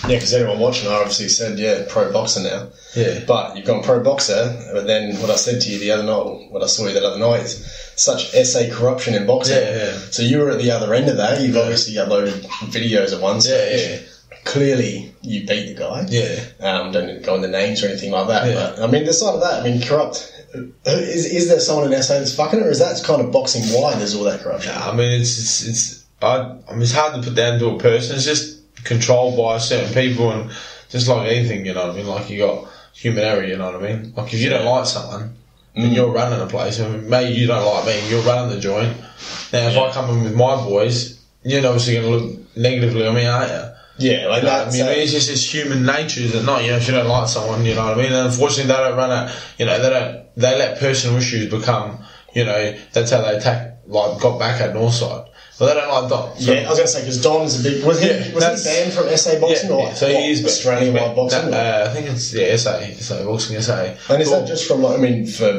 Yeah, because everyone watching, I obviously said, pro boxer now. Yeah. But you've gone pro boxer, but then what I said to you the other night, what I saw you the other night, is such SA corruption in boxing. Yeah. So you were at the other end of that. You've obviously uploaded videos at one stage. Yeah. Clearly, you beat the guy. Yeah. Don't go into names or anything like that. Yeah. But, I mean, the side of that, I mean, corrupt. Is there someone in SA that's fucking it, or is that kind of boxing wide there's all that corruption? I mean, it's hard to put down to a person. It's just controlled by certain people, and just like anything, you know what I mean? Like, you got human error, you know what I mean? Like, if you don't like someone, then you're running a place, and maybe you don't like me, you're running the joint. Now, if I come in with my boys, you're obviously going to look negatively on me, aren't you? Yeah, like that. I mean, it's just it's human nature, is it not? You know, if you don't like someone, you know what I mean? And unfortunately, they don't run a, you know, they let personal issues become, you know, that's how they attack, like, got back at Northside. But they don't like Don. So, yeah, I was going to say, because Don's a big... Was he banned from SA boxing or so he is Australian-wide boxing? I think it's SA boxing SA. And is that just from, like,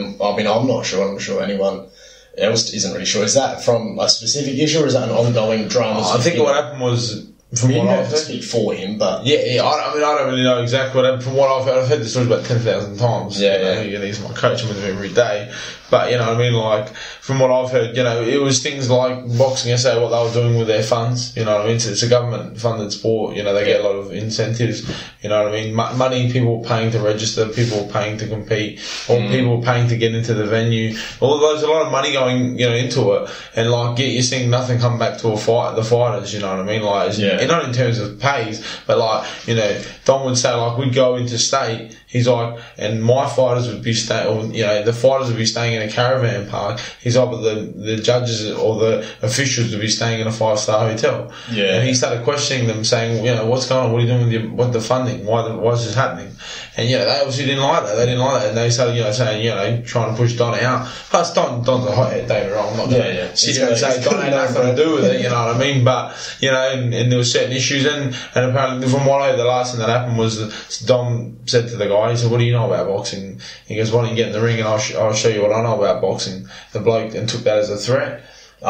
I'm not sure, I'm sure anyone else isn't really sure. Is that from a specific issue, or is that an ongoing drama? I think what happened was... From what I've heard, speak for him, but I don't really know exactly what happened. From what I've heard the story about 10,000 times. He's my coach, I'm with him every day. But, you know what I mean, like, from what I've heard, you know, it was things like Boxing SA, what they were doing with their funds, you know what I mean? It's a government-funded sport, you know, they get a lot of incentives, you know what I mean? Money, people paying to register, people paying to compete, or people paying to get into the venue. There's a lot of money going, you know, into it, and, like, you're seeing nothing come back to the fighters, you know what I mean? Like, not in terms of pays, but, like, you know, Don would say, like, we'd go into state, he's like, and my fighters would be the fighters would be staying in a caravan park. He's like, but the judges or the officials would be staying in a 5-star hotel. Yeah. And he started questioning them, saying, you know, what's going on? What are you doing with the funding? Why is this happening? And, you know, they obviously didn't like that. They didn't like that. And they started, you know, saying, you know, trying to push Don out. Plus, Don's a hothead, don't get me wrong. I'm not going to sit here and say Don ain't nothing to do with it, you know what I mean? But, you know, and there were certain issues. And apparently, from what I heard, the last thing that happened was Don said to the guy, he said, what do you know about boxing? He goes, why don't you get in the ring and I'll show you what I know about boxing. The bloke then took that as a threat.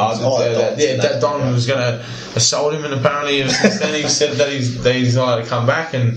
That Don was going to assault him, and apparently then he said that he's going to come back and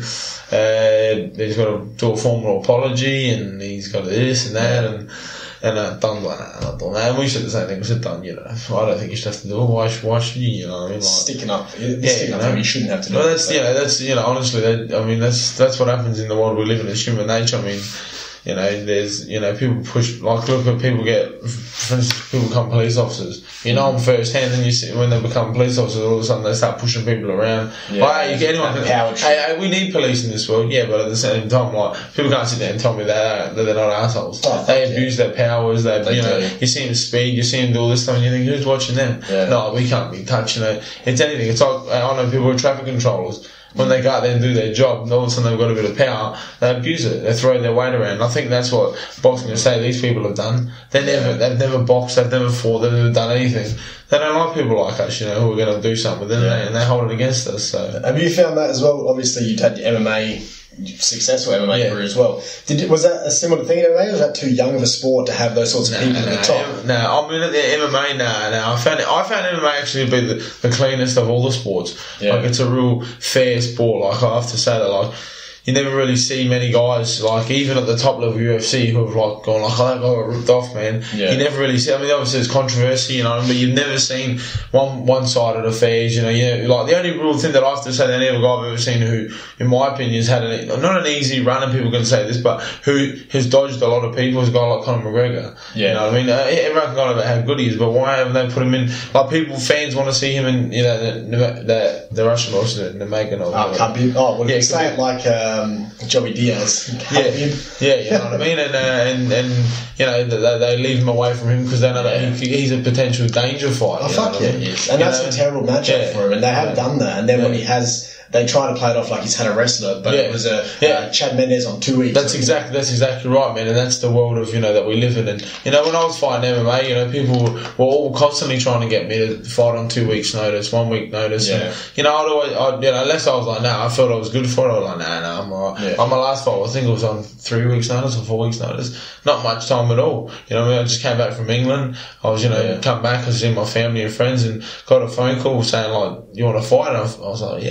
he's got to do a formal apology, and he's got this and that, and Don's like, nah, not doing that. And we said the same thing. We said, Don, you know, I don't think you should have to do it. Why should you? You know what I mean? Like, sticking up. You shouldn't have to do it. That's you know, honestly, that's what happens in the world we live in. It's human nature. I mean, you know, there's, you know, people push, like, look at people for instance, people become police officers. You know them first hand, and you see when they become police officers, all of a sudden they start pushing people around. Yeah. Like, anyone can, hey, we need police in this world, yeah, but at the same time, like, people can't sit there and tell me that they're not assholes. They abuse their powers, you see them speed, you see them do all this stuff, and you think, who's watching them? Yeah. No, we can't be touched, you know. It's anything. It's like, I know people who are traffic controllers. When they go out there and do their job, all of a sudden they've got a bit of power, they abuse it, they throw their weight around. I think that's what boxing say these people have done. They've never boxed, they've never fought, they've never done anything. They don't like people like us, you know, who are going to do something with them, and they hold it against us. So, have you found that as well? Obviously, you'd had your successful MMA career as well. Was that a similar thing in MMA, or was that too young of a sport to have those sorts of people at the top? No, I mean, at the MMA, I found MMA actually to be the cleanest of all the sports. Yeah. Like, it's a real fair sport. Like, I have to say that, like, you never really see many guys, like, even at the top level UFC, who have, like, gone, like, oh, that guy got ripped off, man. Yeah. You never really see, I mean, obviously there's controversy, you know, but you've never seen one-sided affairs, you know, like, the only real thing that I have to say that any other guy I've ever seen who, in my opinion, has had not an easy run, and people can say this, but who has dodged a lot of people, is a guy like Conor McGregor. Yeah. You know what I mean? Everyone can go about how good he is, but why haven't they put him in, like, fans want to see him in, you know, the Russian horse, the Namagan. You say it like, Joey Diaz. Yeah, you know what I mean? And you know, they leave him away from him because they know that he's a potential danger fighter. Oh, fuck yeah, he is. And that's a terrible matchup for him, and they have done that. And then when he has, they try to play it off like he's had a wrestler, but it was Chad Mendes on 2 weeks. That's exactly right, man. And that's the world of, you know, that we live in. And, you know, when I was fighting MMA, you know, people were all constantly trying to get me to fight on 2 weeks' notice, 1 week notice. Yeah. And, you know, unless I was like, I felt I was good for it. I was like, I'm alright. Yeah. On my last fight, I think it was on 3 weeks' notice or 4 weeks' notice. Not much time at all. You know what I mean? I just came back from England. I was, come back, I was seeing my family and friends, and got a phone call saying, like, you want to fight? And I was like, yeah, I want to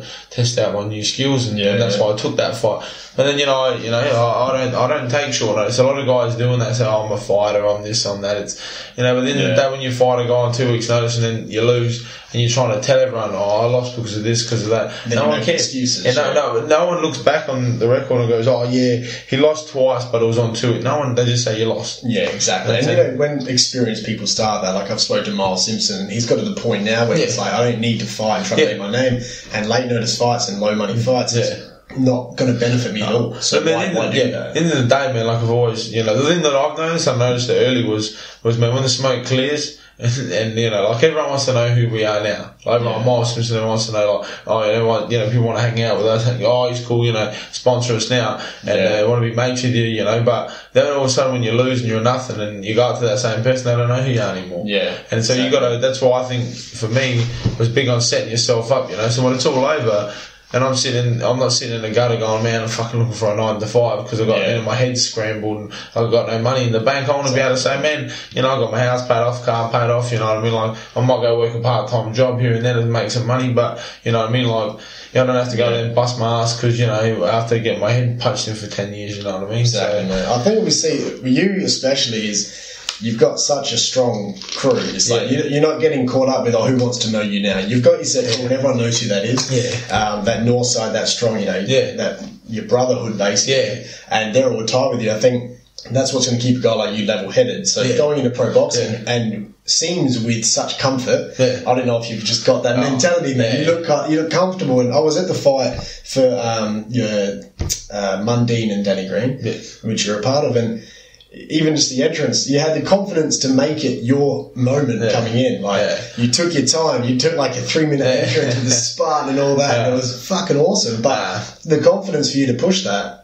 test out my new skills, and that's why I took that fight. But then I don't take short notice. A lot of guys doing that say, "Oh, I'm a fighter, I'm this, I'm that." It's but at the end of the day, when you fight a guy on 2 weeks' notice and then you lose, and you're trying to tell everyone, "Oh, I lost because of this, because of that," then no one cares. Excuses. No one looks back on the record and goes, "Oh yeah, he lost twice, but it was on 2." No one. They just say you lost. Yeah, exactly. And when experienced people start that, like I've spoken to Miles Simpson, and he's got to the point now where it's like, I don't need to fight and try to make my name, and late notice fights and low money fights. Not going to benefit me at all. So why do that? End of the day, man, like I've always, the thing that I've noticed, I noticed it early was man, when the smoke clears, and like everyone wants to know who we are now. Like Miles Simpson wants to know, like, people want to hang out with us, think, oh, he's cool, sponsor us now, and want to be mates with you, but then all of a sudden when you lose and you're nothing, and you go up to that same person, they don't know who you are anymore. Yeah. And so you got to. That's why I think for me it was big on setting yourself up. So when it's all over. And I'm not sitting in the gutter going, man, I'm fucking looking for a 9 to 5 because I've got my head scrambled and I've got no money in the bank. I want to be able to say, man, I got my house paid off, car paid off, you know what I mean? Like, I might go work a part-time job here and there to make some money, but, you know what I mean? Like, I don't have to go there and bust my ass because, I have to get my head punched in for 10 years, you know what I mean? Exactly, man. I think what we see, you especially, is you've got such a strong crew. It's like you're not getting caught up with, who wants to know you now. You've got your set crew and everyone knows who that is. Yeah. That north side, that strong, that your brotherhood basically. Yeah. And they're all tight with you. I think that's what's going to keep a guy like you level-headed. So going into pro boxing and seems with such comfort. I don't know if you've just got that mentality, man. You look comfortable. And I was at the fight for Mundine and Danny Green, which you're a part of, and even just the entrance, you had the confidence to make it your moment coming in. You took your time. You took like a 3-minute entrance with the spot and all that. And it was fucking awesome. But the confidence for you to push that,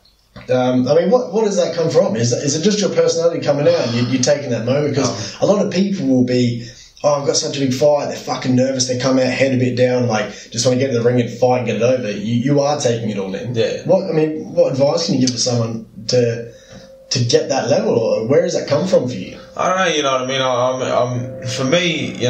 what does that come from? Is it just your personality coming out and you're taking that moment? Because a lot of people will be, I've got such a big fight, they're fucking nervous, they come out head a bit down, like just want to get in the ring and fight and get it over. You are taking it all in. Yeah. What advice can you give to someone to get that level, or where does that come from for you? I don't know, you know what I mean? For me,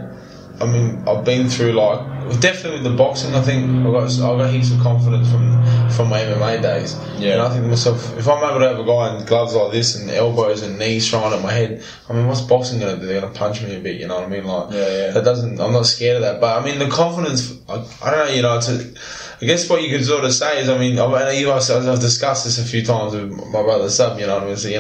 I've been through definitely with the boxing. I think I got heaps of confidence from my MMA days. Yeah. And I think to myself, if I'm able to have a guy in gloves like this and elbows and knees thrown at my head, what's boxing going to do? They're going to punch me a bit, you know what I mean? That doesn't. I'm not scared of that. But the confidence. I don't know. I guess what you could sort of say is, I've discussed this a few times with my brother Sub, you know what I mean? So,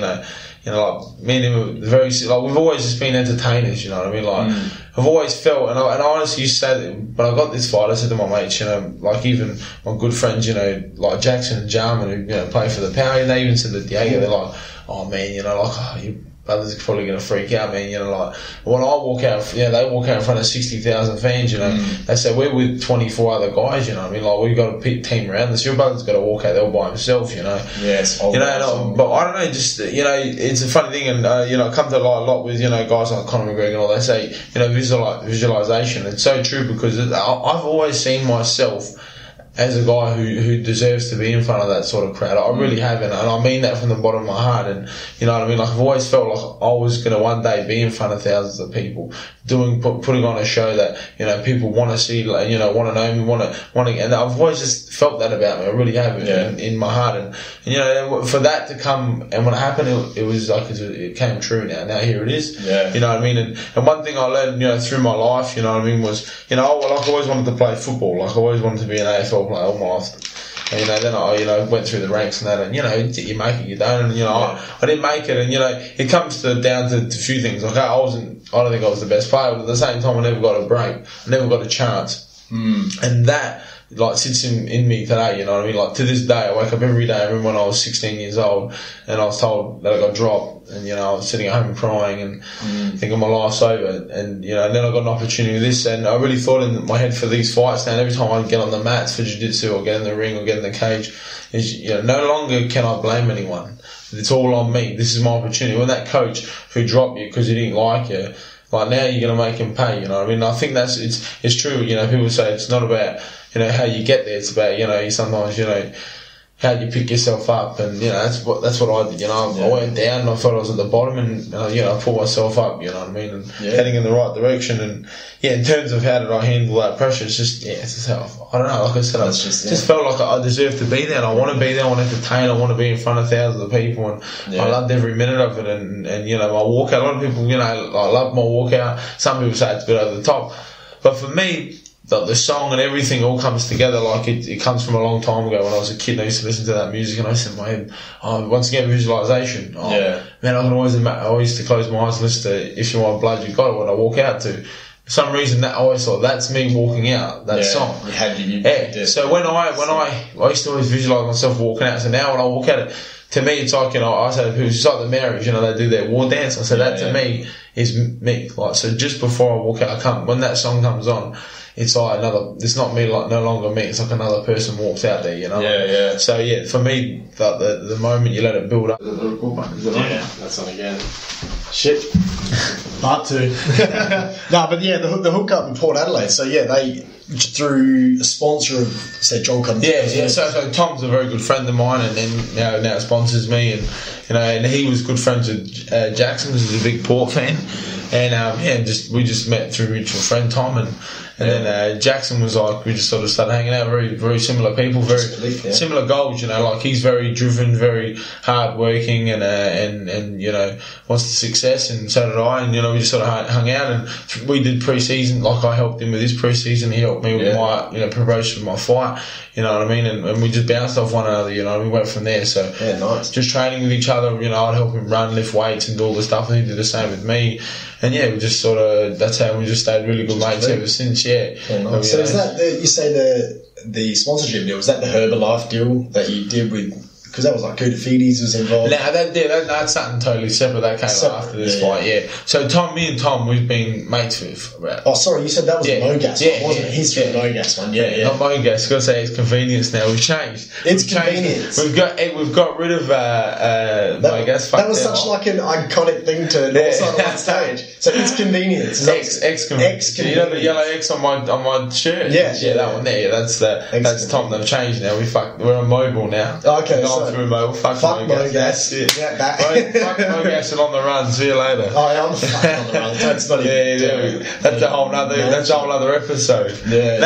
like me and him are very, we've always just been entertainers, you know what I mean? I've always felt, and I honestly used to say that when I got this fight, I said to my mates, even my good friends, like Jackson and Jarman, who, play for the Power, they even said that Diego, they're like, oh man, you brother's probably going to freak out, man. When I walk out, they walk out in front of 60,000 fans, they say, we're with 24 other guys, we've got a team around this. Your brother's got to walk out there by himself, Yes. But I don't know, just, it's a funny thing, and, I come to a lot with, guys like Conor McGregor and all, they say, visualization. It's so true because I've always seen myself as a guy who deserves to be in front of that sort of crowd. I really have, and I mean that from the bottom of my heart. And you know what I mean? I've always felt like I was going to one day be in front of thousands of people, putting on a show that people want to see, want to know me, want to, and I've always just felt that about me. I really have in my heart, and for that to come, and when it happened, it was like it came true. Now here it is. Yeah. You know what I mean? And one thing I learned, through my life, was, I always wanted to play football. I always wanted to be an AFL player all my life. And, then I, went through the ranks and that, and, you make it, you don't, and, I didn't make it, and, it comes down to a few things. Like, I don't think I was the best player, but at the same time, I never got a break. I never got a chance. And that, sits in me today, you know what I mean? Like, to this day, I wake up every day. I remember when I was 16 years old, and I was told that I got dropped, and, I was sitting at home crying and thinking my life's over, and, and then I got an opportunity with this, and I really thought in my head for these fights now, and every time I get on the mats for jiu-jitsu or get in the ring or get in the cage, is, no longer can I blame anyone. It's all on me. This is my opportunity. When that coach who dropped you because he didn't like you, now you're going to make him pay, you know what I mean? I think it's true, people say it's not about, how you get there, it's about, sometimes, how you pick yourself up, and that's what I did. I went down and I thought I was at the bottom, and I pulled myself up. You know what I mean, and heading in the right direction. And in terms of how did I handle that pressure, it's just how I don't know. Like I said, I just felt like I deserved to be there, and I want to be there. I want to entertain. I want to be in front of thousands of people, and I loved every minute of it. And my walkout. A lot of people, I love my walkout. Some people say it's a bit over the top, but for me, the song and everything all comes together. Like it comes from a long time ago when I was a kid, and I used to listen to that music, and I said in my head, once again, visualization. Man, I used to close my eyes and listen to If You Want Blood, You Got It when I walk out to. For some reason, that I always thought that's me walking out. That song. So when I used to always visualize myself walking out. So now when I walk out, to me, it's like, I say to people, it's like the Marys, they do their war dance. I said that to me is me. Like, so just before I walk out, when that song comes on, it's like it's not me, like no longer me, it's like another person walks out there, So for me, the moment you let it build up. That's on again. Shit. Part 2. No, but the hookup in Port Adelaide, so they, through a sponsor of, say, John Cotton. So Tom's a very good friend of mine, and then now sponsors me, and and he was good friends with Jackson, who's a big Port fan, and we just met through mutual friend Tom, and then Jackson was like, we just sort of started hanging out, very, very similar people, very similar goals, like he's very driven, very hard working, and wants the success, and so did I, and we just sort of hung out, and we did pre-season, like I helped him with his pre-season, he helped me with my promotion of my fight, you know what I mean, and we just bounced off one another, we went from there, so nice. Just training with each other, I'd help him run, lift weights and do all the stuff, and he did the same with me, and we just sort of, that's how we just stayed really good mates ever since, Nice. So is that you say the sponsorship deal, was that the Herbalife deal that you did with, because that was like Koutafidis was involved? No, that's something totally separate. That came after this fight, So me and Tom, we've been mates with. Oh, sorry, you said that was the Mogas one, wasn't it? His Mogas one, Not Mogas. Got to say it's convenience now. We've changed. Convenience. We've got rid of Mogas. That was such like an iconic thing to Northside on stage. So it's convenience. X convenience. You know the yellow X on my shirt. That one there. That's Tom. They've changed now. We're on mobile now. Okay. Through mobile. Fuck Mogas. Fuck Mogas and on the run. See you later. I'm fucking on the run. That's not even. That's a whole other episode.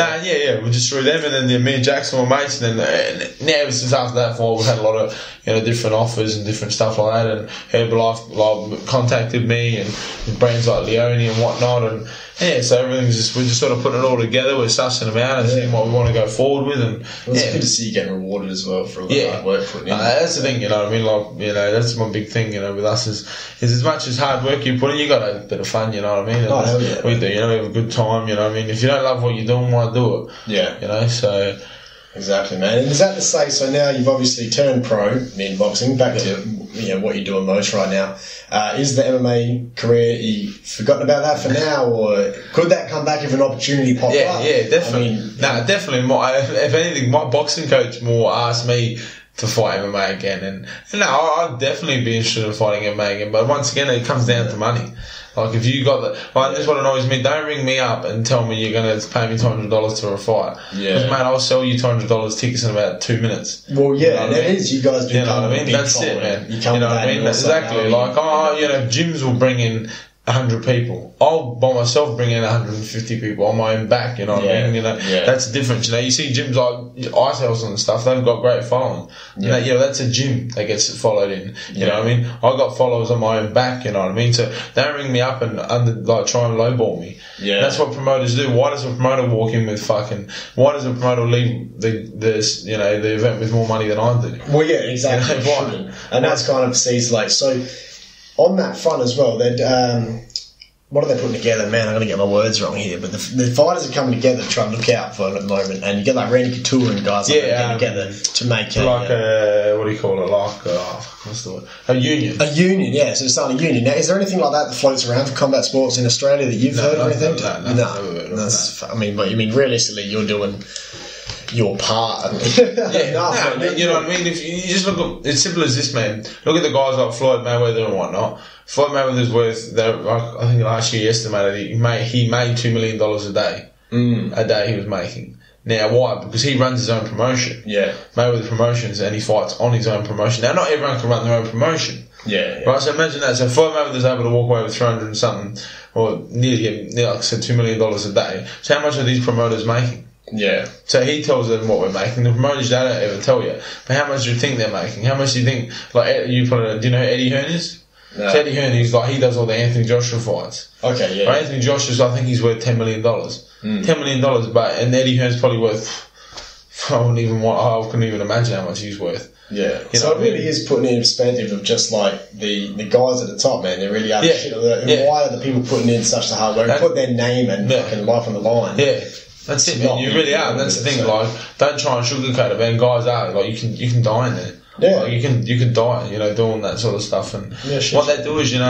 We just threw them, and then me and Jackson were mates, and then now since after that fight, we've had a lot of different offers and different stuff like that, and Herbalife contacted me, and brands like Leone and whatnot, and so everything's we're just sort of putting it all together. We're sussing them out and seeing what we want to go forward with, and it's good to see you getting rewarded as well for all the hard work for it. That's the thing, you know what I mean? Like, that's my big thing, with us is as much as hard work you put in, you got to have a bit of fun, you know what I mean? We do, we have a good time, you know what I mean? If you don't love what you're doing, why do it? So. Exactly, man. And is that to say, so now you've obviously turned pro in boxing, back to what you're doing most right now. Is the MMA career, you forgotten about that for now, or could that come back if an opportunity popped up? Yeah, definitely. Definitely. If anything, my boxing coach more asked me to fight MMA again, and I'd definitely be interested in fighting MMA again, but once again, it comes down to money. Like, if you got that's what annoys me. Don't ring me up and tell me you're going to pay me $200 for a fight. Because, mate, I'll sell you $200 tickets in about 2 minutes. Well, it is. You guys do. You know what I mean? That's it, man. You know what I mean? Exactly. Like, gyms will bring in 100 people. I'll by myself bring in 150 people on my own back, you know what I mean? That's different. You see gyms like ISELs and stuff, they've got great following. That's a gym that gets followed in. You know what I mean? I got followers on my own back, you know what I mean? So don't ring me up and try and lowball me. That's what promoters do. Why does a promoter walk in with why does a promoter leave the event with more money than I do? Well, exactly. Why? And that's kind of sees so on that front as well, what are they putting together? Man, I'm going to get my words wrong here, but the fighters are coming together to try and look out for it at the moment, and you get like Randy Couture and guys like that together to make what do you call it? What's the word? A union. A union, yeah. So it's starting a union. Now, is there anything like that floats around for combat sports in Australia that you've heard or anything? No. But realistically, you're doing your part. You know what I mean? If you just look at, it's simple as this, man. Look at the guys like Floyd Mayweather and whatnot. Floyd Mayweather's worth, I think last year he estimated he made $2 million a day. A day he was making. Now, why? Because he runs his own promotion. Yeah. Mayweather Promotions, and he fights on his own promotion. Now, not everyone can run their own promotion. Yeah. Right, so imagine that. So Floyd Mayweather's able to walk away with 300 and something, or nearly, like I said, $2 million a day. So how much are these promoters making? Yeah. So he tells them what we're making. The promoters, they don't ever tell you. But how much do you think they're making? How much do you think, like, do you know who Eddie Hearn is? No. So Eddie Hearn, he does all the Anthony Joshua fights. Okay, yeah. Right, Anthony Joshua's, I think he's worth $10 million. $10 million, and Eddie Hearn's probably worth, I couldn't even imagine how much he's worth. Yeah. So it really is putting in perspective of just like the guys at the top, man. They really are shit. Why are the people putting in such the hard work? Put their name and fucking life on the line. Yeah. That's it, man. You really are. That's the thing. Like, don't try and sugarcoat it, man. Guys are like, you can die in there. Yeah. Like, you can die, doing that sort of stuff. And what they do is,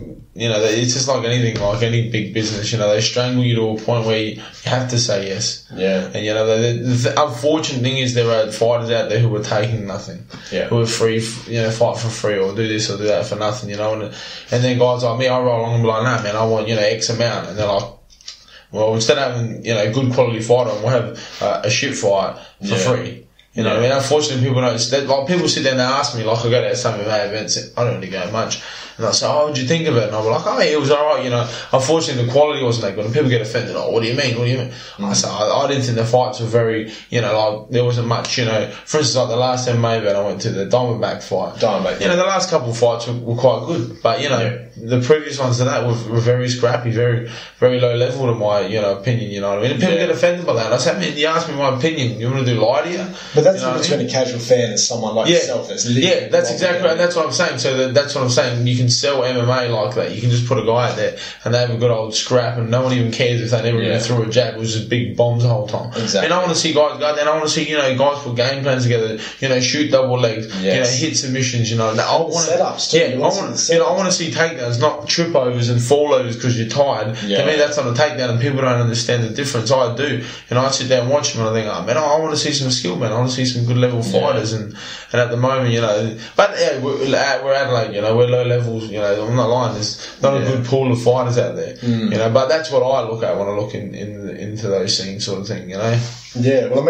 it's just like anything, like any big business. They strangle you to a point where you have to say yes. Yeah. And the unfortunate thing is there are fighters out there who are taking nothing. Yeah. Who are free, fight for free or do this or do that for nothing. And then guys like me, I roll along and be like, nah, man, I want X amount, and they're like, well, instead of having good quality fighter, we'll have a shit fight for free. What I mean? Unfortunately, people don't. Like, people sit there and they ask me, like, I go to some MMA events, I don't really go much, and I say, oh, what'd you think of it? And I'll be like, oh, yeah, it was alright, Unfortunately, the quality wasn't that good, and people get offended. Oh, what do you mean? I say, I didn't think the fights were very, like, there wasn't much, for instance, like the last MMA event I went to, the Diamondback fight. Diamondback. The last couple of fights were quite good, but the previous ones to that were very scrappy, very, very low level to my, opinion. You know what I mean? And people get offended by that. And I say, man, you ask me my opinion. You want to do lie to you? But that's the difference between a casual fan and someone like yourself. That's that's exactly right. And that's what I'm saying. So that's what I'm saying. You can sell MMA like that. You can just put a guy out there and they have a good old scrap, and no one even cares if they never even threw a jab. It was just big bombs the whole time. Exactly. And I want to see guys go there. And I want to see guys put game plans together. Shoot double legs. Hit submissions. I want setups too. I want to see takedowns, not trip overs and fall overs because you're tired. To me, that's not a takedown, and people don't understand the difference. I do, and I sit there and watch them, and I think, oh man, I want to see some skill, man. I want to see some good level fighters, and at the moment, but we're Adelaide, we're low levels, I'm not lying. There's not a good pool of fighters out there, but that's what I look at when I look into those things, sort of thing, Yeah, well,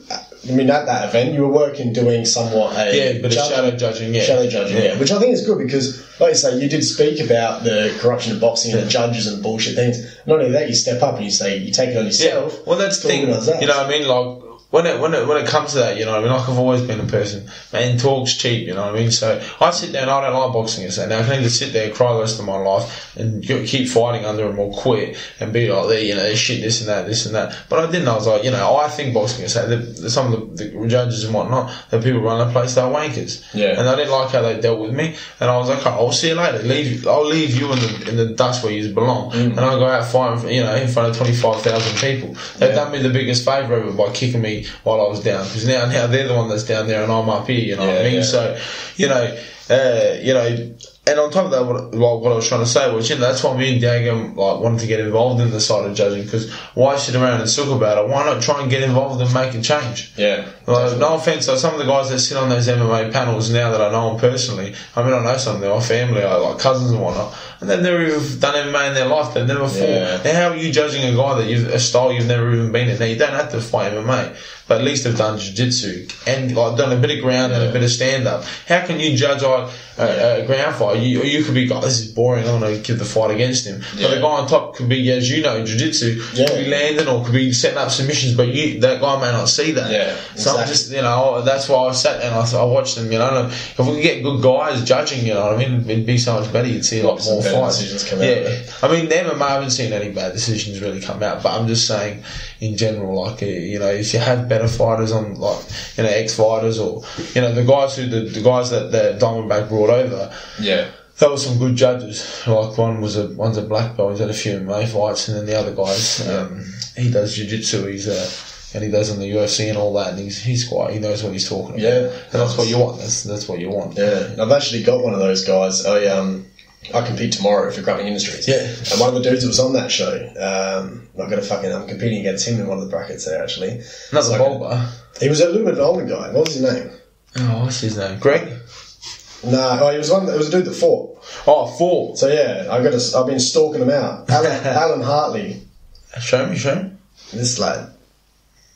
I mean, at that event, you were working doing somewhat shadow judging, Shadow judging, which I think is good because, like you say, you did speak about the corruption of boxing and the judges and bullshit things. Not only that, you step up and you say, you take it on yourself. Yeah, well, that's the thing, what I mean? Like, when it comes to that, like I've always been a person, man, talk's cheap, what I mean? So I sit there and I don't like boxing and say, now I can either sit there and cry the rest of my life and keep fighting under them or quit and be like, shit, this and that. But I didn't. I was like, I think boxing and say some of the judges and whatnot, the people run the place, they're wankers. Yeah. And I didn't like how they dealt with me. And I was like, I'll see you later. I'll leave you in the dust where you belong. And I'll go out fighting, in front of 25,000 people. They've done me the biggest favour ever by kicking me while I was down, because now they're the one that's down there and I'm up here, what I mean? So, and on top of that, what I was trying to say was, that's why me and Diego wanted to get involved in the side of judging, because why sit around and talk about it? Why not try and get involved and make a change? Yeah. No offence, some of the guys that sit on those MMA panels now that I know them personally, I know some of them, my family, like cousins and whatnot, and they've never even done MMA in their life, they've never fought. Now, how are you judging a guy a style you've never even been in? Now, you don't have to fight MMA, but at least they've done jiu-jitsu and done a bit of ground and a bit of stand-up. How can you judge a ground fight? You could be, this is boring, I'm going to give the fight against him. But the guy on top could be, as jiu-jitsu, could be landing or could be setting up submissions, but that guy may not see that. Yeah, so I'm just, that's why I sat there and I watched them, if we could get good guys judging, it'd be so much better. You'd see a lot more fights. Decisions come out. I mean, the MMA, I haven't seen any bad decisions really come out, but I'm just saying, in general, if you have better fighters on, ex-fighters or, the guys that Diamondback brought over, that was some good judges. Like one's a black belt, he's had a few MMA fights, and then the other guys, he does jiu-jitsu, and he does in the UFC and all that, and he's quite, he knows what he's talking about. Yeah. And that's what you want. That's what you want. Yeah. I've actually got one of those guys. I compete tomorrow for Grappling Industries. Yeah. And one of the dudes that was on that show, I'm competing against him in one of the brackets there, actually. Another bowler. He was a little bit of an older guy. What was his name? Oh, what's his name? Greg? No, he was a dude that fought. Oh, fought. So yeah, I've been stalking him out. Alan Hartley. Show me. This lad.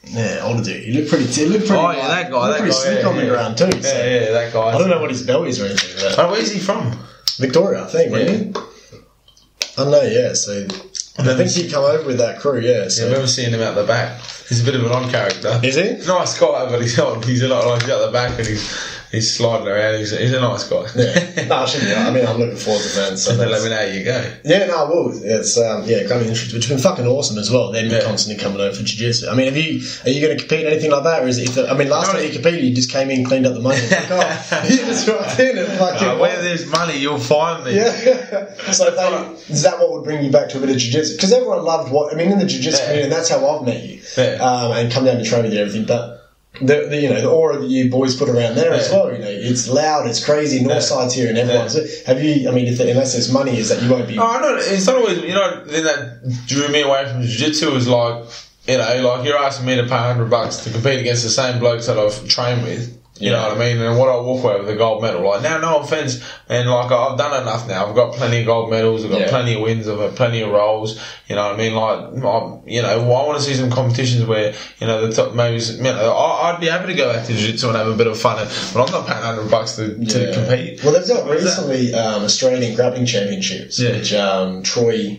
Yeah, older dude. He looked pretty. Oh yeah, that guy. That pretty guy, slick on the ground too. So. Yeah, that guy. I don't know what his belt is or anything. But where's he from? Victoria, I think. Yeah. Right? I don't know. Yeah, so I think he'd come over with that crew. Yeah, so I remember seeing him out the back. He's a bit of an odd character. Is he? Nice guy, but he's odd. He's a lot like he's out the back and he's sliding around. He's a nice guy. Yeah. No, I shouldn't be. I mean, I'm looking forward to that. So let me know how you go. Yeah, no, I will. It's kind of interesting. It's been fucking awesome as well. They've been constantly coming over for jiu-jitsu. I mean, are you going to compete in anything like that, or is it? Last time you competed, you just came in, cleaned up the money. Like, you just right in and fucking. Where there's money, you'll find me. Yeah. So is that what would bring you back to a bit of jiu-jitsu? Because everyone loved in the jiu-jitsu community, and that's how I've met you. Yeah. And come down to train with you and everything, but. The aura that you boys put around there as well, it's loud, it's crazy, Northside's here and everyone's have you, unless there's money, is that you won't be... No, no, it's not always, then that drew me away from jiu-jitsu was like, like you're asking me to pay $100 to compete against the same blokes that I've trained with. You know what I mean? And what I walk away with a gold medal. Like, now, no offence, and like, I've done enough now. I've got plenty of gold medals. I've got plenty of wins. I've got plenty of rolls. You know what I mean? Like, I want to see some competitions where, the top, maybe, I'd be happy to go back to jiu-jitsu and have a bit of fun. But I'm not paying $100 to compete. Well, they've got recently Australian grappling championships, which Troy,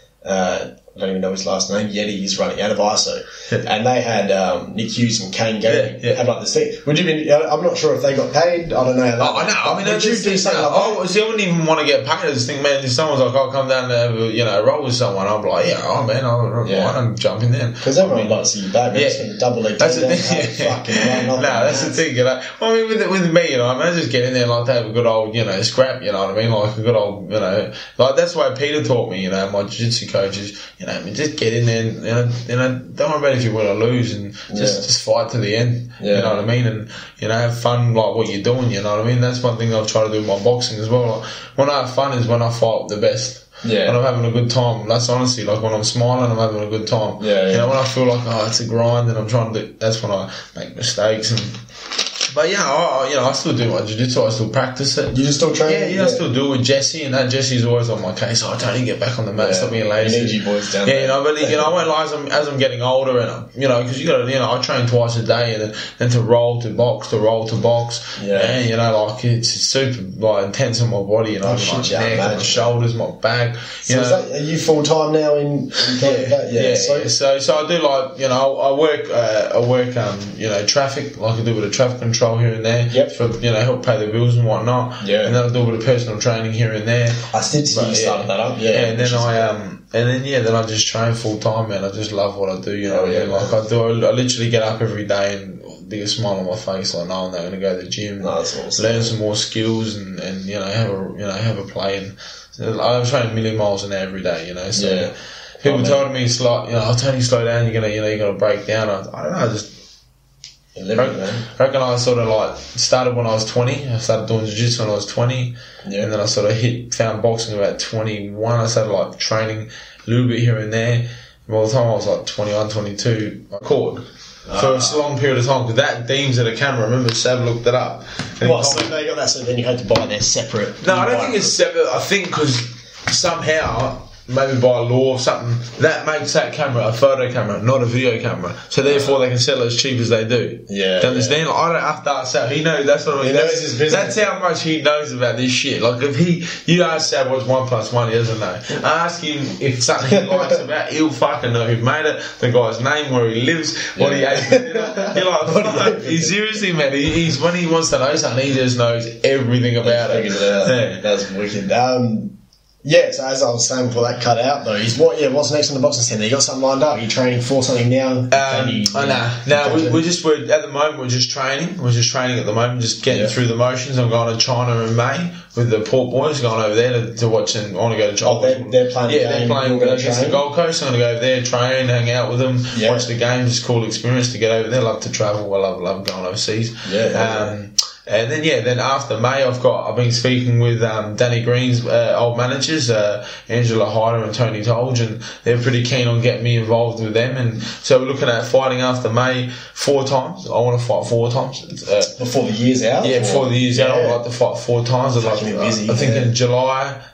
I don't even know his last name, Yeti, he's running out of ISO. And they had Nick Hughes and Kane Gary have like this thing. Would you be, I'm not sure if they got paid, I don't know how that I know, I mean, would you do something like that? See, I wouldn't even want to get paid. I just think, man, if someone's like, I'll come down and have a, roll with someone, I'm like, I'm jumping in. Because everyone likes to see you back, man. Just a double leg. That's the thing. That's the thing, with me, I just get in there like to have a good old, scrap, you know what I mean? Like a good old, like that's why Peter taught me, my jiu-jitsu coaches, just get in there and, don't worry about if you win or lose and just fight to the end. You know what I mean? And, have fun like what you're doing, you know what I mean? That's one thing I've tried to do with my boxing as well. Like, when I have fun is when I fight the best. Yeah. When I'm having a good time. That's honestly, like when I'm smiling, I'm having a good time. When I feel like, it's a grind and I'm trying to do, that's when I make mistakes But I still do my jiu-jitsu. I still practice it. You still train? Yeah, I still do it with Jesse, and that Jesse's always on my case. I don't even get back on the mat. Stop being lazy. You need you boys down there. But I won't lie. As I'm getting older, and because you got to, I train twice a day, and then to roll to box, and it's super intense on my body, my neck, my shoulders, my back. So are you full time now in that? Yeah. So I do I work traffic, like I do with a traffic control here and there for help pay the bills and whatnot. And then I do a bit of personal training here and there. I did see you started that up. And then I just train full time, man. I just love what I do. I literally get up every day and biggest smile on my face, like no, I'm not going to go to the gym, learn some more skills, and have a play. And I train a million miles an hour every day. So people told me it's like Tony, slow down. You're gonna break down. I don't know. I just. I reckon I sort of started when I was 20. I started doing jiu-jitsu when I was 20, and then I sort of found boxing about 21. I started training a little bit here and there. And by the time I was 21, 22, I caught for a long period of time because that deems at a camera. Remember, Sav looked it up. So they got that, so then you had to buy their separate. No, I don't think it's separate. I think because somehow, maybe by law or something, that makes that camera a photo camera, not a video camera. So therefore, they can sell it as cheap as they do. Yeah. Do you understand? I don't have to ask Sab. He knows. That's what I mean. Knows his business. That's how much he knows about this shit. Like if you ask Sab what's 1 + 1, he doesn't know. Ask him if something he likes about, he'll fucking know who made it, the guy's name, where he lives, what he ate for dinner. You're like, fuck. He's seriously, man. He's when he wants to know something, he just knows everything about it. Yeah. That's wicked. So as I was saying before that cut out though, what's next on the boxing stand? You got something lined up? Are you training for something now? We're at the moment we're just training. We're just training at the moment, just getting through the motions. I'm going to China in May with the Port Boys, going over there to watch, and I want to go to China. They're playing. Yeah, they're playing against the Gold Coast. I'm going to go over there, train, hang out with them, watch the game. Just cool experience to get over there. Love to travel. I love going overseas. And then after May, I've been speaking with Danny Green's old managers, Angela Hyder and Tony Tolge, and they're pretty keen on getting me involved with them. And so we're looking at fighting after May 4 times. I want to fight 4 times before the year's out. Yeah, before the year's out, I'd like to fight 4 times. I think in July,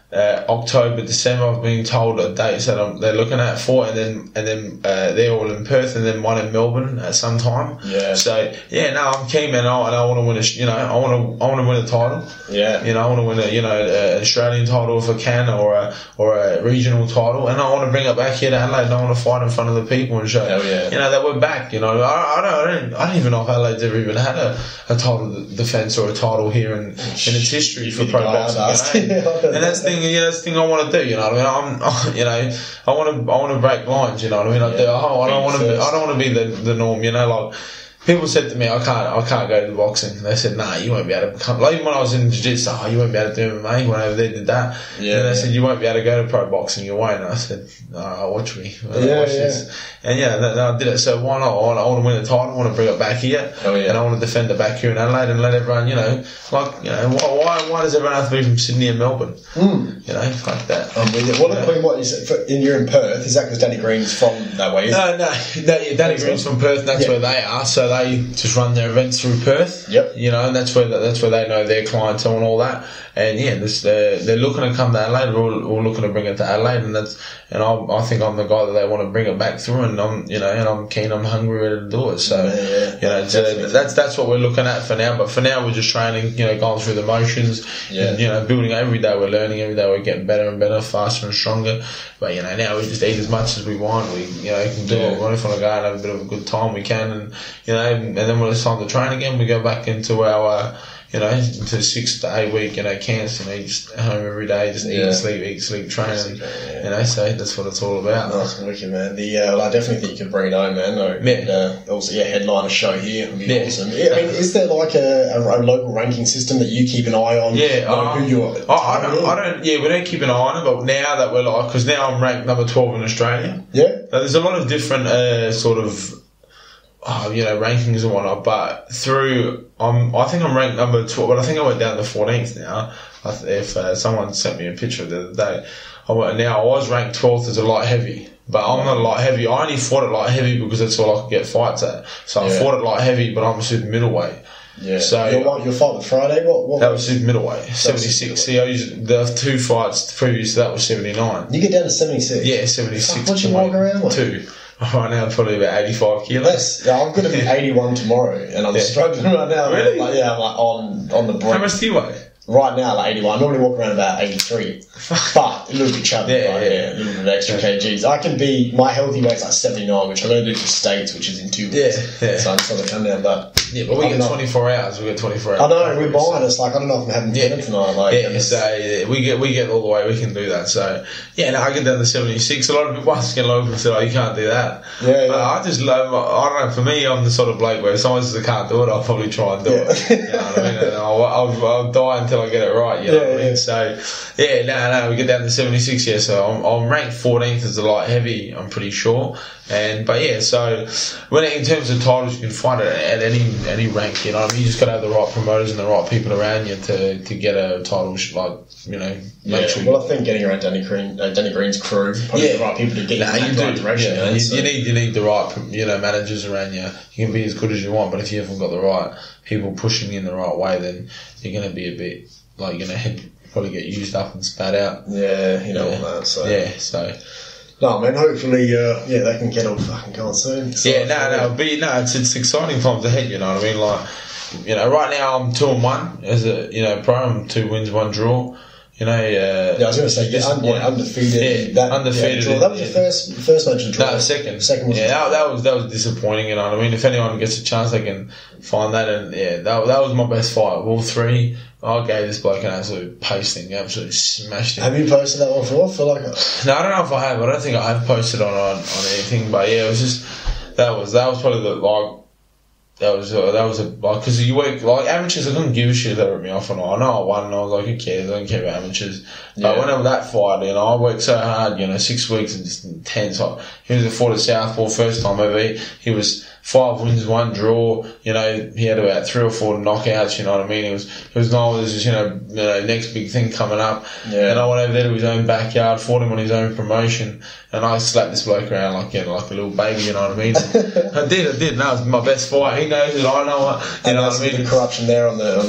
October, December. I've been told dates that they're looking at for, and then they're all in Perth, and then one in Melbourne at some time. Yeah. So yeah, no, I'm keen, man. And I want to win I want to win a title. Yeah. I want to win an Australian title if I can, or a regional title, and I want to bring it back here to Adelaide. And I want to fight in front of the people and show that we're back. I don't even know if Adelaide's ever even had a title defence or a title here in its history for pro boxing. And that's the thing. That's the thing I want to do. You know what I mean? I want to break lines. You know what I mean? I don't want to be the norm. Like. People said to me, I can't go to boxing. They said, nah, you won't be able to become... Like, even when I was in jiu-jitsu, you won't be able to do MMA. Went over there, did that. Yeah, and they said, you won't be able to go to pro boxing. You won't. And I said, watch me. Watch this. And I did it. So why not? I want to win the title. I want to bring it back here. And I want to defend it back here in Adelaide and let everyone, why does everyone have to be from Sydney and Melbourne? Like that. What you said, you're in Perth. Is that because Danny Green's from that way? No. Danny Green's from Perth, and that's where they are. So they just run their events through Perth. Yep. And that's where they know their clientele and all that. And they're looking to come to Adelaide. We're all looking to bring it to Adelaide, and I think I'm the guy that they want to bring it back through. And I'm keen. I'm hungry, ready to do it. So that's what we're looking at for now. But for now, we're just training. Going through the motions. And, building every day. We're learning every day. We're getting better and better, faster and stronger. But now we just eat as much as we want. We can do what we want. If we want to go and have a bit of a good time, we can. And then when it's time to train again, we go back into our into 6 to 8 week camps. Just home every day, just eat, sleep, train. So that's what it's all about. Nice, wicked, man. I definitely think you could bring it home, man. Also, headline a show here would be awesome. I mean, is there like a local ranking system that you keep an eye on? We don't keep an eye on it, but now that we're because now I'm ranked number 12 in Australia. Yeah. There's a lot of different rankings and whatnot, but I think I'm ranked number 12, but I think I went down to 14th now. If someone sent me a picture the other day, I was ranked 12th as a light heavy, but I'm not a light heavy. I only fought at light heavy because that's all I could get fights at. So I fought at light heavy, but I'm a super middleweight. Yeah. So your fight with Friday, what? That was super middleweight, 76. See, the 2 fights previous to that was 79. You get down to 76. Yeah, 76. What you walk around with? 2. Right now, I'm probably about 85 kilos. I'm going to be 81 tomorrow, and I'm struggling right now. Really? I'm on the brink. How much do you weigh? Right now, 81. I normally walk around about 83. But a little bit chubby, a little bit of extra kgs. I can be, my healthy weight's like 79, which I'm going to do for States, which is in 2 weeks. So I'm just going to come down, but... Yeah, but we get 24 hours. We get 24 hours. I know, we're buying. It's like, I don't know if I'm having dinner tonight. So we get all the way. We can do that. So, I get down to 76. A lot of people ask, people say, you can't do that. I just love, I don't know, for me, I'm the sort of bloke where if someone says I can't do it, I'll probably try and do it. You know what I mean? And I'll die until I get it right, you know what I mean? So, we get down to 76, so I'm ranked 14th as a light heavy, I'm pretty sure. So when in terms of titles, you can find it at any rank, you know what I mean? You just got to have the right promoters and the right people around you to get a title, make sure. Well, I think getting around Danny Green's crew, probably the right people to get you in the right direction. You need the right, managers around you. You can be as good as you want, but if you haven't got the right people pushing you in the right way, then you're going to be a bit, you're going to probably get used up and spat out. Yeah, all that, so. Yeah, so... No, man, hopefully, they can get all fucking going soon. So it's exciting times ahead, you know what I mean? Right now I'm 2-1 as a pro. I'm 2 wins, 1 draw. I was going to say, undefeated. Undefeated. That was your first match of draw. No, second. Second was that was disappointing, you know what I mean? If anyone gets a chance, they can find that, and that was my best fight. All 3, I gave this bloke an absolute pasting, absolutely smashed him. Have you posted that one before? No, I don't know if I have. I don't think I have posted on anything, but it was just that was probably because you work amateurs. I couldn't give a shit. They ripped me off, and I know I won, and I was like, who cares? I don't care about amateurs. But whenever that fight, I worked so hard, 6 weeks and just intense. He was a fought at Southpaw first time ever. He was 5 wins, 1 draw. You know, he had about 3 or 4 knockouts. You know what I mean? It was no, there's just, you know, next big thing coming up. Yeah. And I went over there to his own backyard, fought him on his own promotion, and I slapped this bloke around like a little baby. You know what I mean? I did. And that was my best fight. He knows it. I know it. You know what I mean? The corruption there on the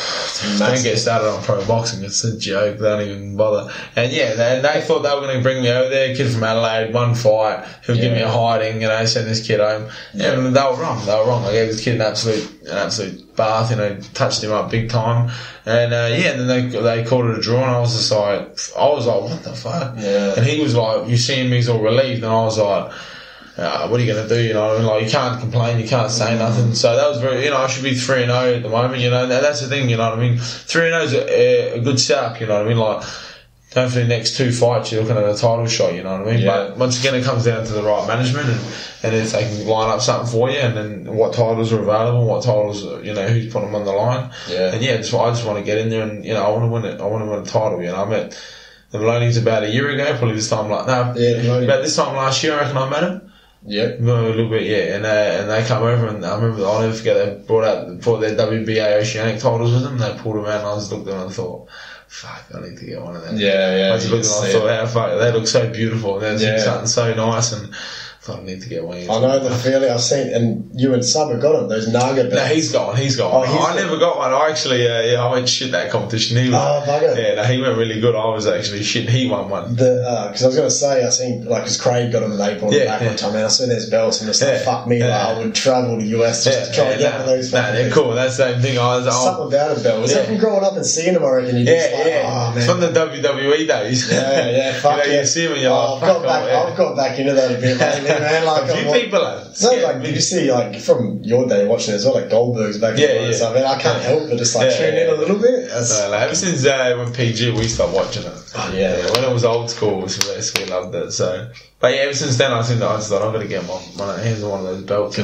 don't get started on pro boxing. It's a joke. They don't even bother. And yeah, they thought they were going to bring me over there. Kid from Adelaide, 1 fight. He'll give me a hiding. You know, send this kid home. Yeah. And they were wrong. I gave this kid an absolute bath. You know, touched him up big time. And and then they called it a draw, and I was like, what the fuck? Yeah. And he was like, you see him, he's all relieved, and I was like, what are you going to do? You know what I mean? Like, you can't complain, you can't say nothing. So that was very, you know, I should be 3-0 at the moment, you know, that's the thing, you know what I mean? 3-0 is a good setup, you know what I mean? Like, hopefully the next 2 fights you're looking at a title shot, you know what I mean? Yeah. But once again, it comes down to the right management and if they can line up something for you, and then what titles are available, what titles, you know, who's putting them on the line. Yeah. And I just want to get in there and, you know, I want to win it. I want to win a title, you know. I met the Maloney's about a year ago, probably this time about this time last year, I reckon I met him. Yeah. A little bit, yeah. And they come over, and I remember, I'll never forget, they brought their WBA Oceanic titles with them, they pulled them out, and I just looked at them and I thought, fuck, I need to get one of them. Yeah. I just looked at them and I thought, fuck, they look so beautiful, and they're something so nice, and I thought I need to get one of these. I know the feeling I've seen, and you and Sub have got them, those Naga belts. No, he's got one. I never got one. I actually, I went shit that competition. Bugger. Yeah, no, he went really good. I was actually shit. He won one. Because I was going to say, I seen, like, because Craig got them and they brought them back one time, and I saw there's belts, and it's like, fuck me, like, I would travel to US just to try and get one of those. They're cool. That's the same thing. Something about a belt. Was that from growing up and seeing them, I reckon? You just oh, man. From the WWE days. Yeah, fuck you see them and you're like, I've got back into that a bit lately, man. Like, people are. Did you see, like, from your day watching it as well, like Goldberg's back in the day? So, I mean, I can't help but just, like, tune in a little bit. Ever since when PG, we stopped watching it. Oh, yeah. When it was old school, we loved it. So, but yeah, ever since then, I thought, I've got to get my hands on one of those belts.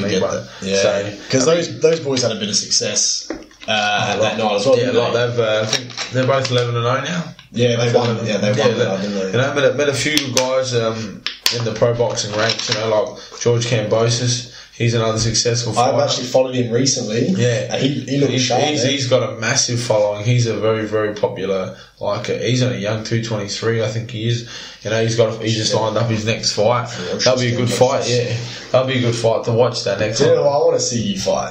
Because those boys had a bit of success that night as well. Yeah, I think they're both 11-0 now. Yeah, they won. Yeah, they won. You know, met a few guys in the pro boxing ranks. You know, like George Kambosos. He's another successful fighter. I've actually followed him recently. Yeah, he looks sharp. He's got a massive following. He's a very, very popular. He's only young, 223, I think he is. You know, he's just lined up his next fight. That'll be a good fight. Yeah, that'll be a good fight to watch. That next one. You know what I want to see you fight?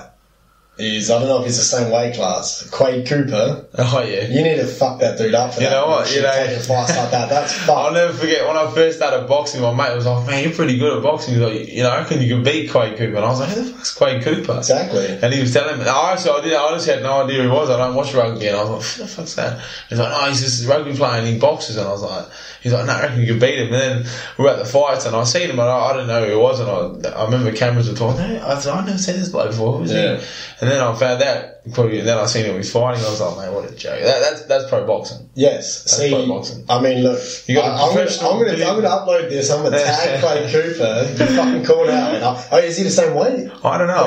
I don't know if he's the same weight class. Quade Cooper. Oh, yeah. You need to fuck that dude up for that. You know what? Taking fights like that. That's fucked. I'll never forget when I first started boxing, my mate was like, man, you're pretty good at boxing. He's like, you know, I reckon you can beat Quade Cooper. And I was like, who the fuck's Quade Cooper? Exactly. And he was telling me, I honestly had no idea who he was. I don't watch rugby. And I was like, who the fuck's that? He's like, no, he's just a rugby player and he boxes. And I was like, he's like, no, I reckon you can beat him. And then we were at the fights and I seen him and I didn't know who he was. And I remember cameras were talking, hey, I thought, I've never seen this bloke before. Who was he? And then I found out. Then I seen him was fighting. I was like, man, what a joke! That's pro boxing. Yes, that's pro boxing. I mean, look, I'm going to upload this. I'm going to tag Quade Cooper. You fucking called out. Is he the same weight? I don't know.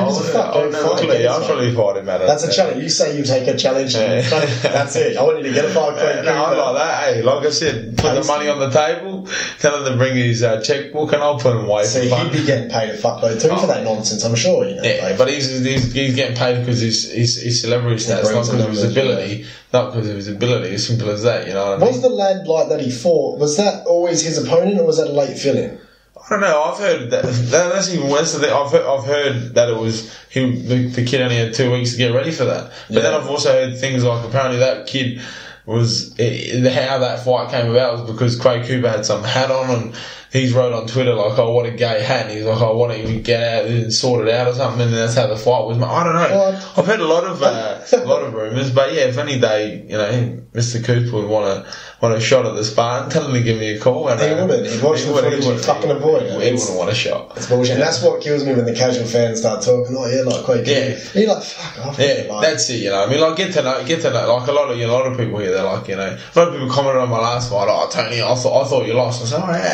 I'll probably fight him at it. That's a challenge. You say you take a challenge. That's it. I want you to get a fight, Quade Cooper. No, I'm like that. Hey, like I said, put the money on the table. Tell him to bring his checkbook, and I'll put him away. See, he'd be getting paid a fuckload too for that nonsense. I'm sure. You know. Yeah, but he's getting paid because he's celebrity status, not because of his ability. Not because of his ability. As simple as that. You know. What I mean? Was the lad like that he fought? Was that always his opponent, or was that a late fill-in? I don't know. I've heard that's even worse than that. I've heard that it was him. The kid only had 2 weeks to get ready for that. But then I've also heard things like apparently that kid was how that fight came about was because Quade Cooper had some hat on and he's wrote on Twitter like, oh, what a gay hat, and he's like, oh, why don't you get out and sort it out or something, and that's how the fight was. I don't know. I've heard a lot of rumours, but yeah, if any day, you know, Mr. Cooper would want a shot at the Spartan, tell him to give me a call. And, he wouldn't. He'd watch the footage and fucking avoid it. He wouldn't want a shot. It's bullshit. And that's what kills me when the casual fans start talking, oh yeah, like Quade Cooper. Yeah. You're like, fuck off. Yeah, that's it, you know. I mean, like, get to know, like a lot of people here, they're like, you know, a lot of people commented on my last fight, oh, Tony, I thought you lost. I said, oh, how do you think I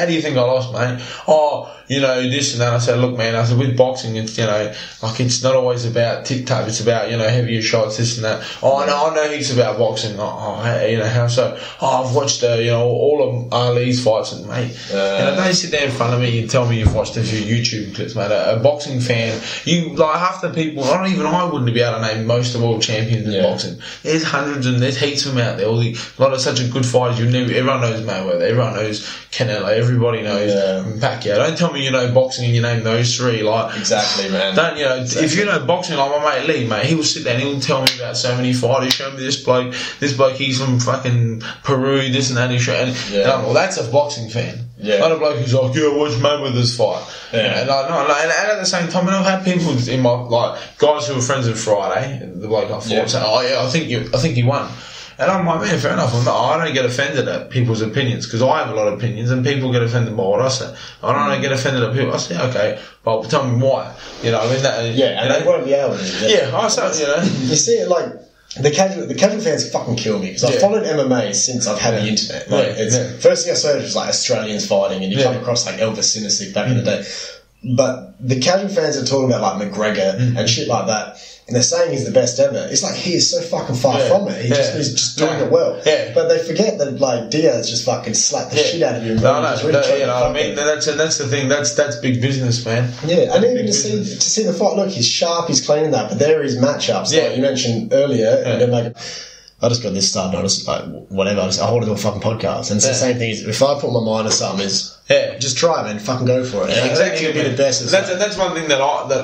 tell us, mate? Oh, you know, this and that. I said, look, man, I said, with boxing, it's, you know, like, it's not always about tic-tac, it's about, you know, heavier shots, this and that. Oh, I know he's about boxing. Oh, you know, how so? Oh, I've watched, you know, all of Ali's fights, and, mate, you know, don't sit there in front of me and tell me you've watched a few YouTube clips, mate. A boxing fan, you, like, half the people, I wouldn't be able to name most of all champions in boxing. There's hundreds and there's heaps of them out there. A lot of such a good fighters, everyone knows Mayweather, everyone knows Canelo, everybody knows Pacquiao. Don't tell me you know boxing and you name those three. Like, exactly, man. Don't, you know, if you know boxing, like my mate Lee, mate, he will sit there and he'll tell me about so many fighters. Show me this bloke, he's from fucking Peru, this and that. And I'm, well, that's a boxing fan. Yeah. Not a bloke who's like, yeah, watch Mayweather's fight. Yeah. And at the same time, I've had people in my, like, guys who were friends with Friday, the bloke I fought, say, oh yeah, I think he won. And I'm like, man, fair enough. I don't get offended at people's opinions, because I have a lot of opinions and people get offended by what I say. I don't get offended at people. I say, okay, well, tell me why. You know, I mean, that, and they won't be able to. I say, you know. You see it like, the casual fans fucking kill me, because I've followed MMA since I've had the internet. Like, first thing I searched was like Australians fighting, and you come across like Elvis Sinisic back in the day. But the casual fans are talking about like McGregor and shit like that, and they're saying he's the best ever. It's like, he is so fucking far from it. He's just doing it well. Yeah. But they forget that like Diaz just fucking slapped the shit out of him. You know what I mean? That's the thing. That's big business, man. Yeah, and even to see the fight. Look, he's sharp. He's clean that. But there are his matchups. Yeah. Like you mentioned earlier, and then like, I just got this started. I just like whatever. I want to do a fucking podcast, and it's the same thing. If I put my mind to something, just try it, man. Fucking go for it. Yeah, exactly. Be the best. That's one thing that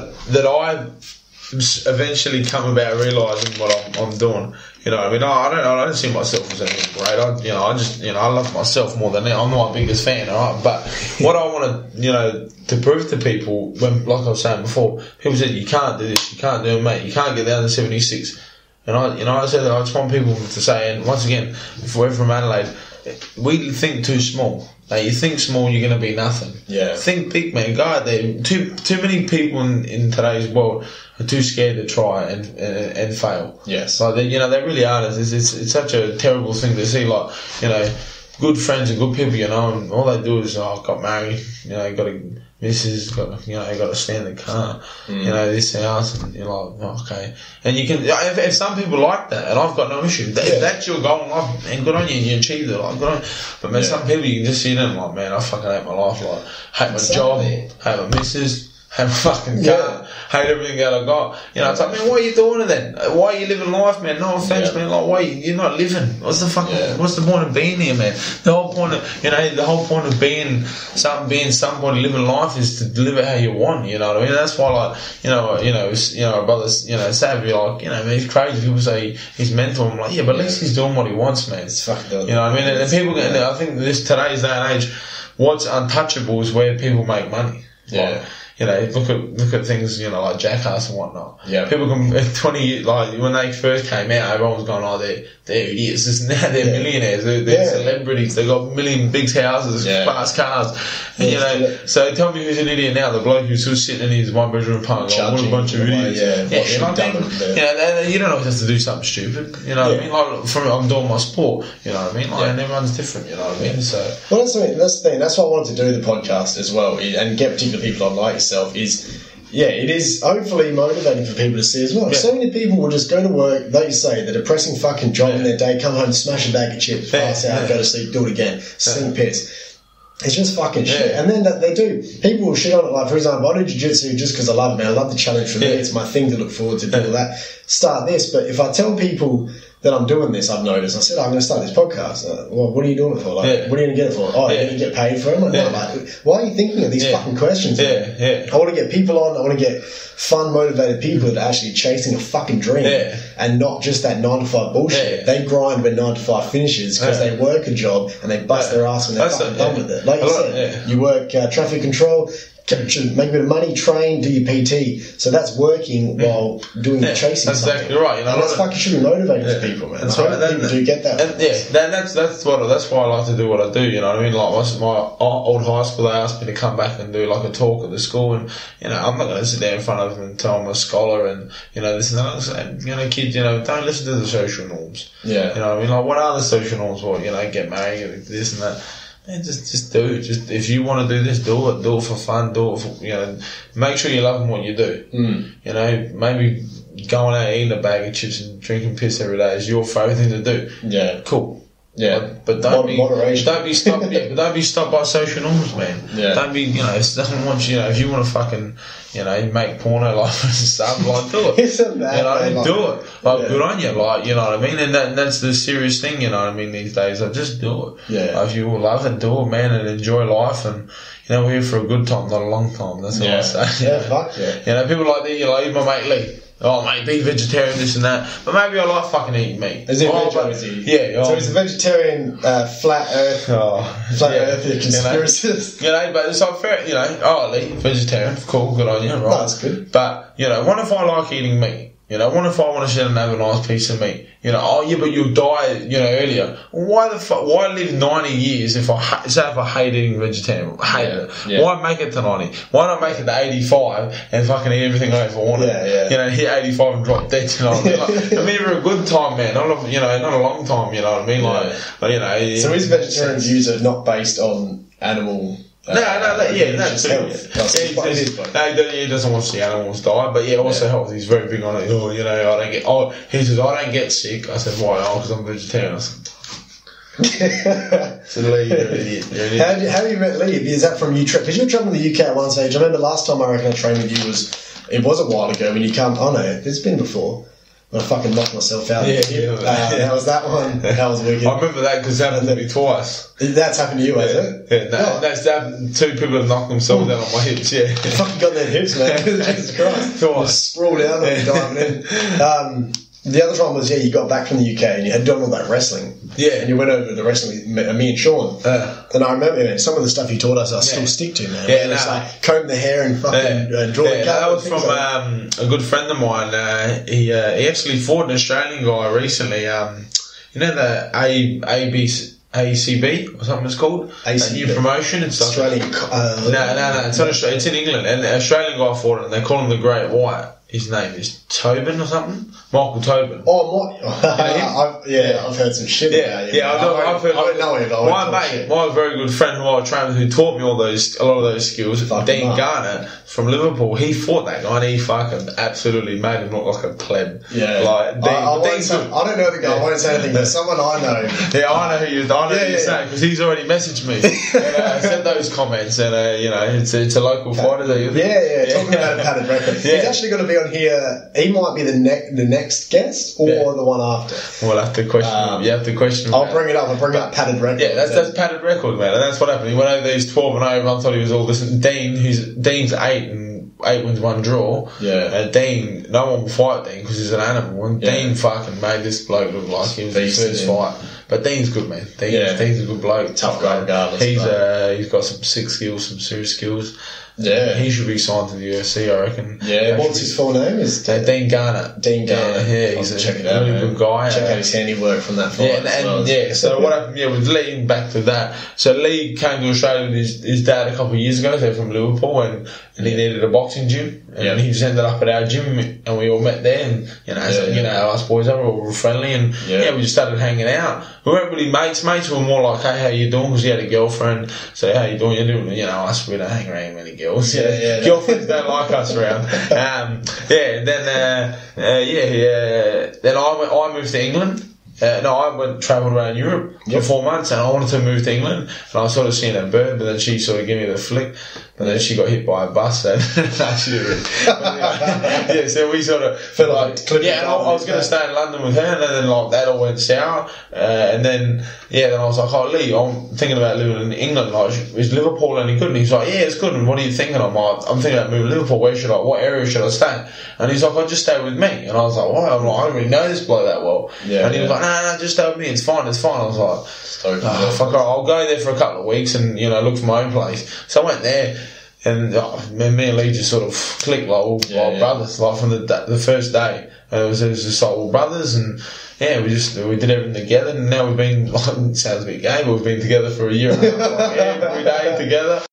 I eventually come about realising what I'm doing. You know, I mean, I don't see myself as anything great. I love myself more than that. I'm not my biggest fan, alright. But what I want to prove to people, when, like I was saying before, people said you can't do this, you can't do it, mate, you can't get down to 76. And I said that I just want people to say, and once again, if we're from Adelaide, we think too small. Now, you think small, you're going to be nothing. Yeah. Think big, man. Go out there. Too many people in today's world are too scared to try and fail. Yes. Like they really are. It's such a terrible thing to see. Like, you know, good friends and good people, you know, and all they do is, got married, you know, got a missus, got to stand in the car, you know, this house, and you're like, okay. And you can, if some people like that, and I've got no issue. If that's your goal in life, and good on you, and you achieved it, like, good on you. But man, some people, you can just sit in and like, man, I fucking hate my life, like, hate my job, hate my missus, hate my fucking car, hate everything that I got. You know, it's like, man, why are you doing it then? Why are you living life, man? No offense, man. Like, why you're not living? What's the point of being here, man? The whole point of being somebody living life is to live it how you want. You know what I mean? That's why, like, our brothers, Savvy, like, man, he's crazy. People say he's mental. I'm like, but at least he's doing what he wants, man. It's fucking, you know what I mean? And people, I think today's day and age, what's untouchable is where people make money. Yeah. Like, look at things, like Jackass and whatnot. Yeah. People can, 20 years, like, when they first came out, everyone was going, they're idiots. Now they're millionaires. They're celebrities. They've got big houses, fast cars. And, so tell me who's an idiot now, the bloke who's still sitting in his one-bedroom apartment, what a bunch of idiots. You don't always have to do something stupid. You know what I mean? Like, I'm doing my sport, you know what I mean? Like, and everyone's different, you know what I mean? So. Well, that's the thing. That's why I wanted to do the podcast as well, and get particular people on like yourself, it is hopefully motivating for people to see as well. Yeah. So many people will just go to work, like you say, the depressing fucking job in their day, come home, smash a bag of chips, pass out, go to sleep, do it again, stink piss. It's just fucking shit. And then they do. People will shit on it. Like, for example, I do jiu-jitsu just because I love it, man. I love the challenge for me. It's my thing to look forward to, do all that. Start this. But if I tell people that I'm doing this, I've noticed, I said, I'm going to start this podcast. Well, what are you doing it for? Like, what are you going to get it for? Oh, you're going to get paid for it? Like, no, like, why are you thinking of these fucking questions? I want to get people on. I want to get fun, motivated people that are actually chasing a fucking dream and not just that 9-to-5 bullshit. They grind when 9-to-5 finishes because they work a job and they bust their ass when they're fucking done with it. Like you said, you work traffic control, make a bit of money, train, do your PT. So that's working while doing the chasing. That's something. Exactly right. And that's fucking should be motivating for people, man. That's right. People do get that. And that's why I like to do what I do. You know what I mean? Like my old high school, they asked me to come back and do like a talk at the school, and I'm not going to sit there in front of them and tell them I'm a scholar and this and that. Kids, don't listen to the social norms. Yeah. You know what I mean? Like, what are the social norms? What, get married, this and that. man, just do it. Just if you want to do this, do it. Do it for fun. Do it for make sure you're loving what you do. You know, maybe going out eating a bag of chips and drinking piss every day is your favourite thing to do. Yeah, cool. Yeah, but don't be stopped. but don't be stopped by social norms, man. Yeah. Don't be, someone wants if you want to fucking, make porno like and stuff, like do it. Isn't that? Do it. Like good on you, like you know what I mean. And that's the serious thing, you know what I mean. These days, like just do it. Yeah. Like, if you love it, do it, man, and enjoy life. And we're here for a good time, not a long time. That's what I say. Yeah, fuck yeah. People like that. Even my mate Lee. Oh, mate, be vegetarian, this and that. But maybe I like fucking eating meat. Is he vegetarian? Yeah. So he's a vegetarian, flat earth, earther conspiracist. But it's like fair, Lee, vegetarian, cool, good on you, right? That's good. But, what if I like eating meat? What if I want to sit and have a nice piece of meat? But you'll die, earlier. Why live 90 years if I hate eating vegetarian? Hate it. Yeah. Why make it to 90? Why not make it to 85 and fucking eat everything I ever wanted? Yeah. Hit 85 and drop dead, I'm here for a good time, man. Not a long time, you know what I mean? So his vegetarian views are not based on animal... He doesn't want to see animals die, but also health. He's very big on it. He says I don't get sick. I said why? Because I'm vegetarian. I said, so Lee, you're an idiot. How have you met Lee? Is that from Utrecht? Because you were travelling to the UK at one stage. I remember last time I reckon I trained with you was a while ago when you come. Oh no, it's been before. I fucking knocked myself out. That was that one. That was wicked. I remember that because it happened to me twice. That's happened to you, has it? Yeah, that's happened. Two people have knocked themselves out on my hips. Yeah, you fucking got them hips, man. Jesus Christ, twice. Sprawled out and diving in. The other time was you got back from the UK and you had done all that wrestling. Yeah, and you went over the wrestling with me and Sean. And I remember some of the stuff you taught us, I still stick to, man. Yeah, it's like comb the hair and fucking draw the cut. That was from a good friend of mine. He actually fought an Australian guy recently. The ACB or something it's called. ACB. New promotion and stuff. Australian. No. It's not Australia. It's in England, and an Australian guy fought it, and they call him the Great White. His name is Tobin or something. Michael Tobin. I've heard some shit about him. I've heard. I don't know him. My mate, my very good friend who I trained with, who taught me a lot of those skills, Dean Garner from Liverpool. He fought that guy and he fucking absolutely made him look like a pleb. Yeah, like Dean. I don't know the guy. I won't say anything. But someone I know. Yeah, I know who you're saying because he's already messaged me. And sent those comments, and it's a local fighter. Talking about a padded record. He's actually going to be on here. He might be the next guest or the one after. We'll have to question. You have to question. I'll bring it up. I'll bring up padded record. Yeah, that's padded record, man, and that's what happened. He went over these 12-0. Everyone thought he was all this. Dean's 8 wins 1 draw. Yeah. And Dean, no one will fight Dean because he's an animal. And Dean fucking made this bloke look like he was his first fight. But Dean's good, man. Dean's a good bloke. Tough guy regardless. He's got some sick skills, some serious skills. Yeah. He should be signed to the UFC, I reckon. Yeah. What's his full name? Dean Garner. Dean Garner. Yeah, he's a really good guy. Check out his handiwork from that fight. So what happened, with Lee, back to that. So Lee came to Australia with his dad a couple of years ago. They're from Liverpool and he needed a boxing gym. And he just ended up at our gym and we all met there and, us boys were all friendly and we just started hanging out. We weren't really mates. Mates were more like, hey, how you doing? Because he had a girlfriend. So, how you doing? You're doing, us, we don't hang around many girls. Girlfriends don't like us around. Then I moved to England. I travelled around Europe for 4 months and I wanted to move to England and I was sort of seeing her bird, but then she sort of gave me the flick, but then she got hit by a bus and she didn't really. So we sort of felt like, and I was going to stay in London with her and then that all went sour, and then I was like, Lee, I'm thinking about living in England, like, is Liverpool any good? And he's like, it's good, and what are you thinking? I'm like, I'm thinking about moving to Liverpool, what area should I stay? And he's like, I'll just stay with me. And I was like, why? I'm like, I don't really know this bloke that well. And he was like, no, just stay with me, it's fine. I was like, I'll go there for a couple of weeks and, look for my own place. So I went there and me and Lee just sort of clicked like all brothers, like from the first day. It was just like all brothers and we did everything together and now we've been, it sounds a bit gay, but we've been together for a year and a half, every day together.